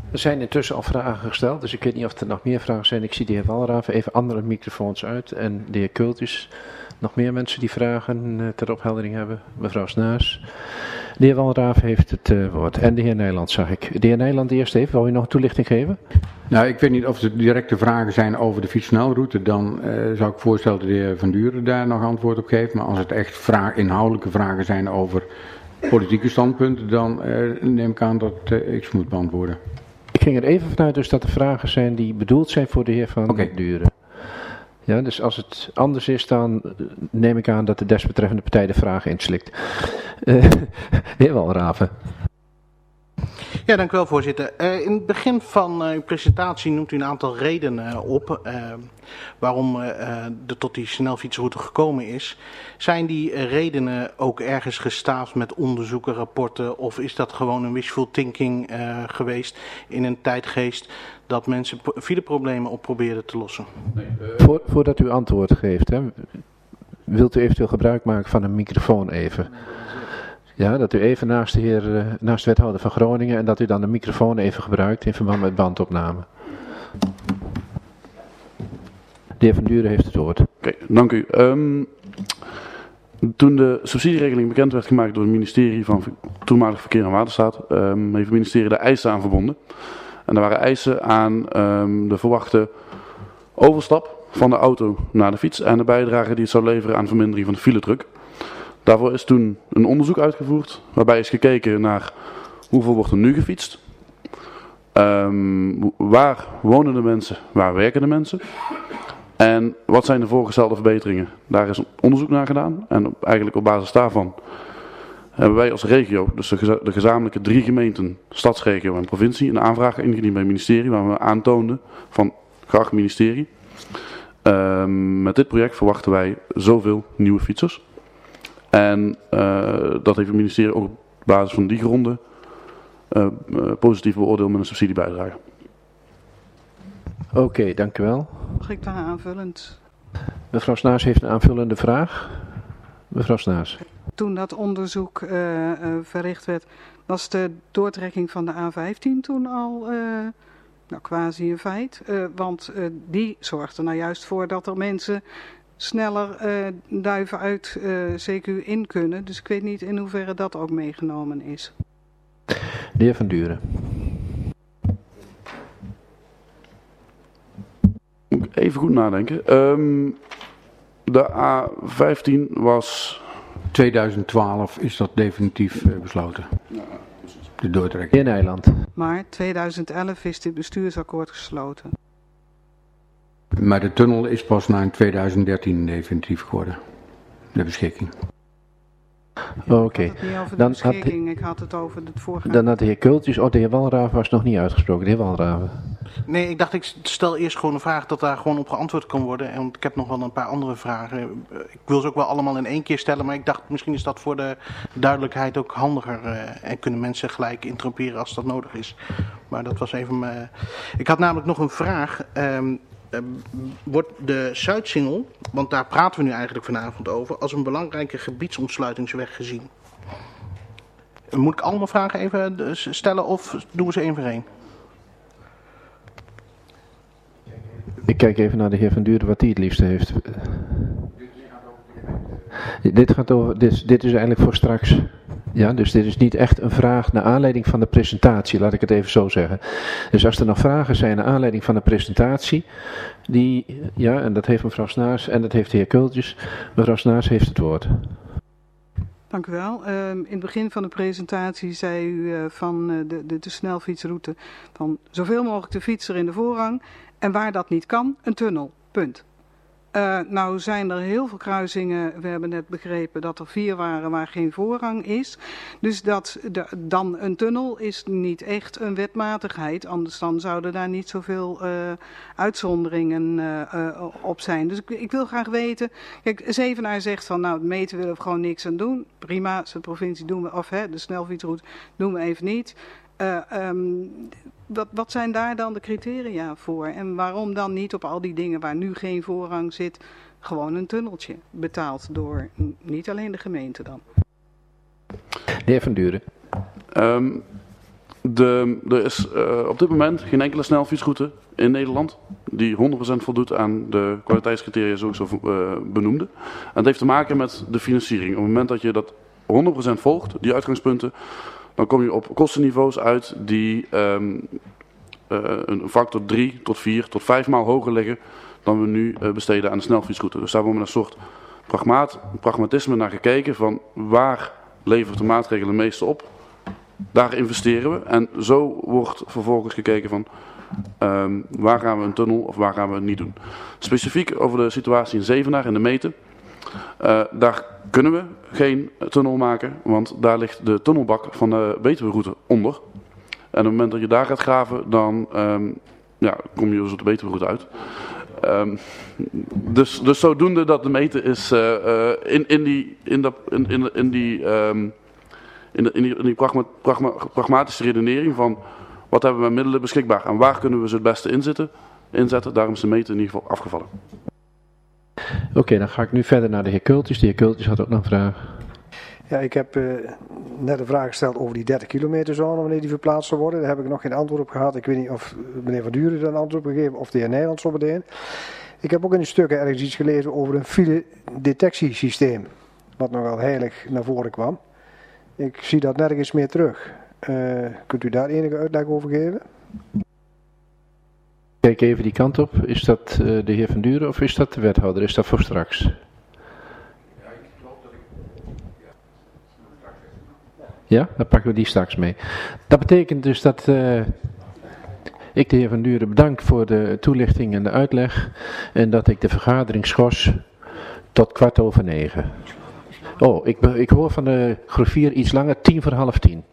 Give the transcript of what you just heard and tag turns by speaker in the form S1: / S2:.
S1: Er zijn intussen al vragen gesteld, dus ik weet niet of er nog meer vragen zijn. Ik zie de heer Walraven even andere microfoons uit en de heer Kultjes. Nog meer mensen die vragen ter opheldering hebben? Mevrouw Snaars. De heer Walraven heeft het woord en de heer Nijland zag ik. De heer Nijland eerst even, wil u nog een toelichting geven?
S2: Nou, ik weet niet of er directe vragen zijn over de fietssnelroute. Dan zou ik voorstellen dat de heer Van Duren daar nog antwoord op geeft. Maar als het echt inhoudelijke vragen zijn over politieke standpunten, dan neem ik aan dat ik ze moet beantwoorden.
S1: Ik ging er even vanuit dus dat er vragen zijn die bedoeld zijn voor de heer Van Duren. Ja, dus als het anders is, dan neem ik aan dat de desbetreffende partij de vragen inslikt. De heer Walraven.
S3: Ja, dank u wel, voorzitter. In het begin van uw presentatie noemt u een aantal redenen op waarom er tot die snelfietsroute gekomen is. Zijn die redenen ook ergens gestaafd met onderzoeken, rapporten, of is dat gewoon een wishful thinking geweest in een tijdgeest dat mensen fileproblemen op probeerden te lossen?
S1: Nee, voordat u antwoord geeft, hè, wilt u eventueel gebruik maken van een microfoon even? Ja, dat u even naast de wethouder van Groningen en dat u dan de microfoon even gebruikt in verband met bandopname. De heer Van Duren heeft het woord.
S4: Oké, dank u. Toen de subsidieregeling bekend werd gemaakt door het ministerie van Toenmalig Verkeer en Waterstaat, heeft het ministerie daar eisen aan verbonden. En er waren eisen aan de verwachte overstap van de auto naar de fiets en de bijdrage die het zou leveren aan vermindering van de filedruk. Daarvoor is toen een onderzoek uitgevoerd, waarbij is gekeken naar hoeveel wordt er nu gefietst, waar wonen de mensen, waar werken de mensen en wat zijn de voorgestelde verbeteringen. Daar is een onderzoek naar gedaan en eigenlijk op basis daarvan hebben wij als regio, dus de gezamenlijke 3 gemeenten, stadsregio en provincie, een aanvraag ingediend bij het ministerie waar we aantoonden van geacht ministerie. Met dit project verwachten wij zoveel nieuwe fietsers. En dat heeft het ministerie ook op basis van die gronden positief beoordeeld met een subsidiebijdrage.
S1: Oké, dank u wel.
S5: Mag ik daar aanvullend?
S1: Mevrouw Snaars heeft een aanvullende vraag. Mevrouw Snaars.
S5: Toen dat onderzoek verricht werd, was de doortrekking van de A15 toen al quasi een feit. Want die zorgde er nou juist voor dat er mensen sneller Duiven uit CQ in kunnen. Dus ik weet niet in hoeverre dat ook meegenomen is.
S1: De heer Van Duren.
S4: Moet ik even goed nadenken. De A15 was
S2: 2012 is dat definitief besloten. De doortrekking.
S1: In Nederland.
S5: Maar 2011 is dit bestuursakkoord gesloten.
S2: Maar de tunnel is pas na in 2013 definitief geworden. De beschikking.
S1: Oké.
S5: Ik had het niet over de beschikking, ik had het over het voorgaande.
S1: Dan had de heer Kultjes, de heer Walraven was nog niet uitgesproken. De heer Walraven.
S3: Nee, ik dacht ik stel eerst gewoon een vraag dat daar gewoon op geantwoord kan worden. En ik heb nog wel een paar andere vragen. Ik wil ze ook wel allemaal in één keer stellen, maar ik dacht misschien is dat voor de duidelijkheid ook handiger. En kunnen mensen gelijk interromperen als dat nodig is. Maar dat was even mijn... Ik had namelijk nog een vraag. Wordt de Zuidsingel, want daar praten we nu eigenlijk vanavond over, als een belangrijke gebiedsomsluitingsweg gezien? Moet ik allemaal vragen even stellen of doen we ze één voor één?
S1: Ik kijk even naar de heer Van Duren wat hij het liefste heeft. Dit gaat over, dit is eigenlijk voor straks. Ja, dus dit is niet echt een vraag naar aanleiding van de presentatie, laat ik het even zo zeggen. Dus als er nog vragen zijn naar aanleiding van de presentatie, ja, en dat heeft mevrouw Snaars en dat heeft de heer Kultjes. Mevrouw Snaars heeft het woord.
S5: Dank u wel. In het begin van de presentatie zei u van de snelfietsroute van zoveel mogelijk de fietser in de voorrang en waar dat niet kan, een tunnel. Punt. Nou zijn er heel veel kruisingen, we hebben net begrepen dat er 4 waren waar geen voorrang is. Dus dan een tunnel is niet echt een wetmatigheid, anders dan zouden daar niet zoveel uitzonderingen op zijn. Dus ik wil graag weten, kijk, Zevenaar zegt van nou, meten willen we gewoon niks aan doen. Prima, de provincie doen we, of de snelfietsroute doen we even niet. Wat zijn daar dan de criteria voor? En waarom dan niet op al die dingen waar nu geen voorrang zit, gewoon een tunneltje betaald door niet alleen de gemeente dan?
S1: De heer Van Duren.
S4: Er is op dit moment geen enkele snelfietsroute in Nederland die 100% voldoet aan de kwaliteitscriteria zoals ik zo benoemde. En dat heeft te maken met de financiering. Op het moment dat je dat 100% volgt, die uitgangspunten, dan kom je op kostenniveaus uit die een factor 3 tot 4 tot 5 maal hoger liggen dan we nu besteden aan de snelfietsroute. Dus daar wordt met een soort pragmatisme naar gekeken van waar levert de maatregelen het meeste op. Daar investeren we en zo wordt vervolgens gekeken van waar gaan we een tunnel of waar gaan we het niet doen. Specifiek over de situatie in Zevenaar in de Meten. Daar kunnen we geen tunnel maken, want daar ligt de tunnelbak van de Betuweroute onder. En op het moment dat je daar gaat graven, dan kom je dus op de Betuweroute uit. Dus zodoende dat de Meten is in die pragmatische redenering van wat hebben we met middelen beschikbaar en waar kunnen we ze het beste inzetten. Daarom is de Meten in ieder geval afgevallen.
S1: Oké, dan ga ik nu verder naar de heer Kultjes. De heer Kultjes had ook nog een vraag.
S6: Ja, ik heb net een vraag gesteld over die 30 kilometer zone, wanneer die verplaatst zal worden. Daar heb ik nog geen antwoord op gehad. Ik weet niet of meneer Van Duren daar een antwoord op gegeven of de heer Nederland zo meteen. Ik heb ook in de stukken ergens iets gelezen over een file-detectiesysteem, wat nogal heilig naar voren kwam. Ik zie dat nergens meer terug. Kunt u daar enige uitleg over geven?
S1: Kijk even die kant op. Is dat de heer Van Duren of is dat de wethouder? Is dat voor straks? Ja, dan pakken we die straks mee. Dat betekent dus dat ik de heer Van Duren bedank voor de toelichting en de uitleg. En dat ik de vergadering schors tot 9:15. Oh, ik hoor van de griffier iets langer, 10:45.